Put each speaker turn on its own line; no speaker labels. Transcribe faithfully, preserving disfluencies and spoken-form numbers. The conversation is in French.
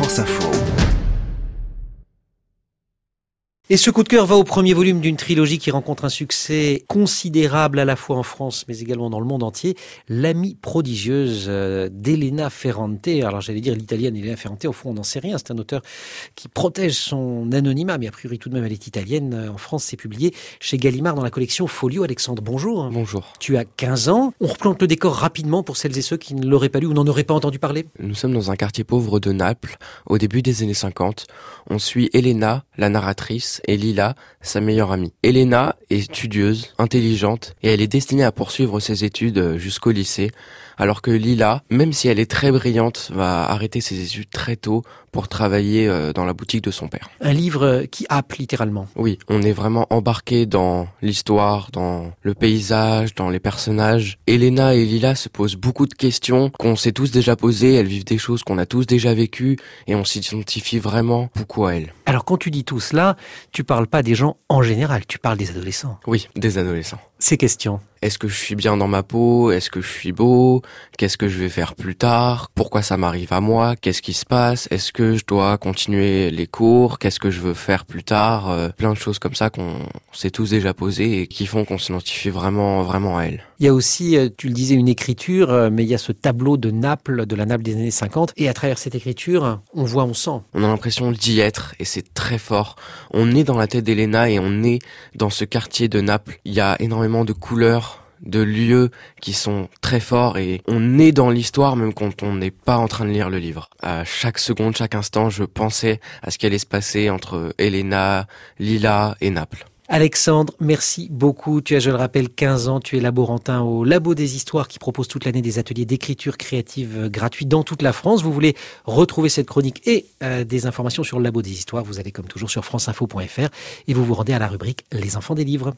France Info.
Et ce coup de cœur va au premier volume d'une trilogie qui rencontre un succès considérable à la fois en France mais également dans le monde entier. L'amie prodigieuse d'Elena Ferrante. Alors j'allais dire l'italienne Elena Ferrante, au fond on n'en sait rien. C'est un auteur qui protège son anonymat, mais a priori tout de même elle est italienne. En France c'est publié chez Gallimard dans la collection Folio. Alexandre, bonjour.
Bonjour.
Tu as quinze ans. On replante le décor rapidement pour celles et ceux qui ne l'auraient pas lu ou n'en auraient pas entendu parler.
Nous sommes dans un quartier pauvre de Naples, au début des années cinquante. On suit Elena, la narratrice, et Lila, sa meilleure amie. Elena est studieuse, intelligente, et elle est destinée à poursuivre ses études jusqu'au lycée, alors que Lila, même si elle est très brillante, va arrêter ses études très tôt pour travailler dans la boutique de son père.
Un livre qui happe littéralement.
Oui, on est vraiment embarqué dans l'histoire, dans le paysage, dans les personnages. Elena et Lila se posent beaucoup de questions qu'on s'est tous déjà posées, elles vivent des choses qu'on a tous déjà vécues, et on s'identifie vraiment beaucoup à elles.
Alors quand tu dis tout cela, tu parles pas des gens en général, tu parles des adolescents.
Oui, des adolescents.
Ces questions.
Est-ce que je suis bien dans ma peau? Est-ce que je suis beau? Qu'est-ce que je vais faire plus tard? Pourquoi ça m'arrive à moi? Qu'est-ce qui se passe? Est-ce que je dois continuer les cours? Qu'est-ce que je veux faire plus tard? euh, Plein de choses comme ça qu'on s'est tous déjà posées et qui font qu'on s'identifie vraiment, vraiment à elles.
Il y a aussi, tu le disais, une écriture, mais il y a ce tableau de Naples, de la Naples des années cinquante. Et à travers cette écriture, on voit, on sent.
On a l'impression d'y être et c'est très fort. On est dans la tête d'Elena et on est dans ce quartier de Naples. Il y a énormément de couleurs, de lieux qui sont très forts et on est dans l'histoire même quand on n'est pas en train de lire le livre. À chaque seconde, chaque instant, je pensais à ce qui allait se passer entre Elena, Lila et Naples.
Alexandre, merci beaucoup. Tu as, je le rappelle, quinze ans. Tu es laborantin au Labo des Histoires qui propose toute l'année des ateliers d'écriture créative gratuits dans toute la France. Vous voulez retrouver cette chronique et euh, des informations sur le Labo des Histoires. Vous allez comme toujours sur franceinfo point fr et vous vous rendez à la rubrique Les enfants des livres.